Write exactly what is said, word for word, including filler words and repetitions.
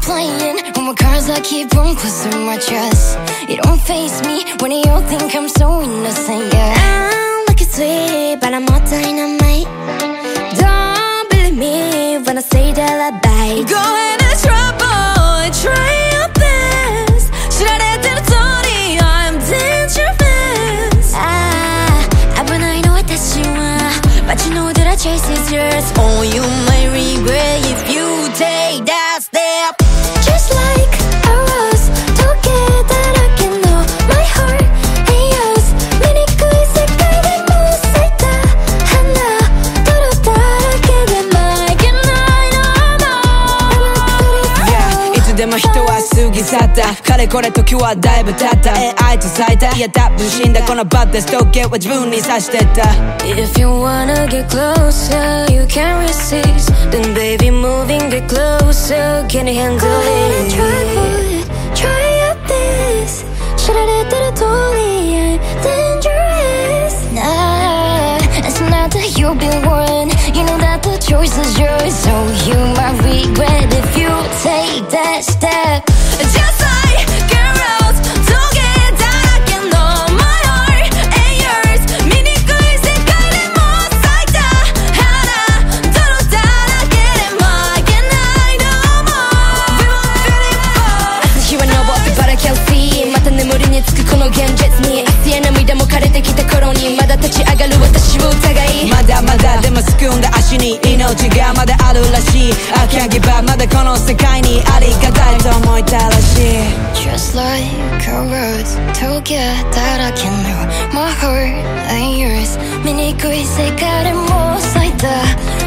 flying when my cars I keep on close to my chest. It don't face me when you think I'm so innocent, yeah. I'm looking sweet, but I'm all dynamite. Don't believe me when I say that I bite. Go ahead and try, boy, try your best. Should I let them tell me I'm dangerous? Ah, I but I know what that's you want, but you know that I chase is yours. Oh, you might regret if you take that step. Just like a rose, together I can know my heart and yours.醜い世界でも咲いた花届かなければいけないのも Yeah、 いつでも人は過ぎ去った。かれこれ時はだいぶ経った。エーアイ と咲いた。いや多分死んだこのバッテストゲは自分に刺してた。If you wanna get closer, you can't resist. Then baby moving get closer, can you handle it? Go ahead and try boy, try your best. Should I let that totally dangerous? Nah, it's not that you've been warned. You know that the choice is yours, so you might regret if you take that step. Just like girls, don't get that I can know my heart and yours. 醜い世界でも咲いた花届かなければいけないのも We won't feel it more. 朝日は昇ってバラキャルシーまた眠りにつくこの現実に明日へ涙も枯れてきた頃にまだ立ち上がる私を疑いまだまだでもすくんだ足に命がまだあるらしい I can't give up まだこの世界にありがたいと思いたらしい Just like a rose together I can know my heart and yours 醜い世界でも咲いた